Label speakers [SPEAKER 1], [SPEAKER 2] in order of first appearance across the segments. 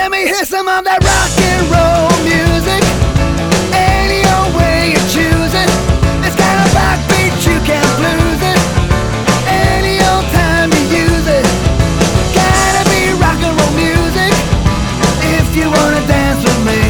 [SPEAKER 1] Let me hear some of that rock and roll music. Any old way you choose it. It's got a backbeat, you can't lose it. Any old time you use it. Gotta be rock and roll music. If you wanna dance with me.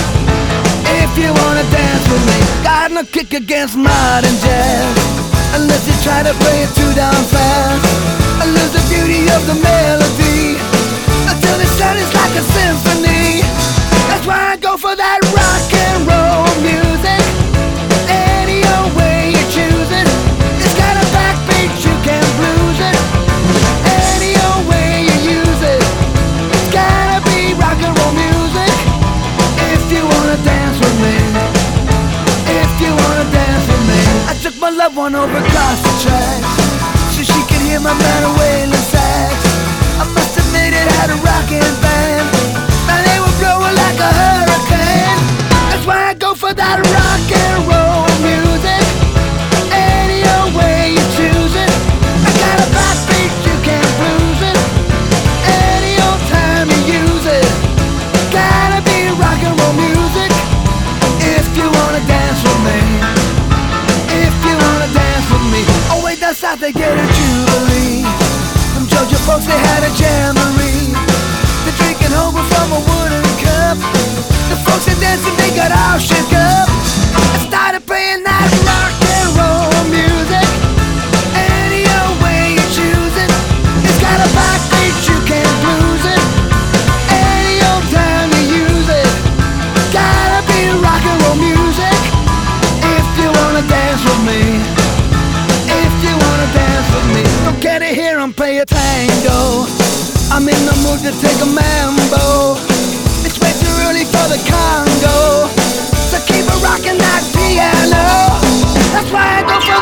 [SPEAKER 1] If you wanna dance with me. Got no kick against modern jazz, unless you try to play it too damn fast. I lose the beauty of the melody until it sounds like a symphony. That's why I go for that rock and roll music. Any old way you choose it. It's got a backbeat, you can't lose it. Any old way you use it. It's gotta be rock and roll music. If you wanna dance with me. If you wanna dance with me. I took my loved one over across the tracks so she could hear my man wailing sax. I must admit it had a rockin' band. Now they were blowing like a hurricane. That's why I go for that rock and roll music. Any old way you choose it. I got a backbeat, you can't lose it. Any old time you use it. Gotta be rock and roll music. If you wanna dance with me. If you wanna dance with me. Oh wait, down south they get a jubilee. Some Georgia folks, they had a jamboree. They're drinking over from a wooden cup. The folks that dancing, they got all shook up. I started playing that rock and roll music. Any old way you choose it. It's got a backbeat, you can't lose it. Any old time you use it. Gotta be rock and roll music. If you wanna dance with me. If you wanna dance with me. Don't care to hear 'em play a tango. I'm in the mood to take a mambo. It's way too early for the Congo, so keep a rockin' that piano. That's why I go for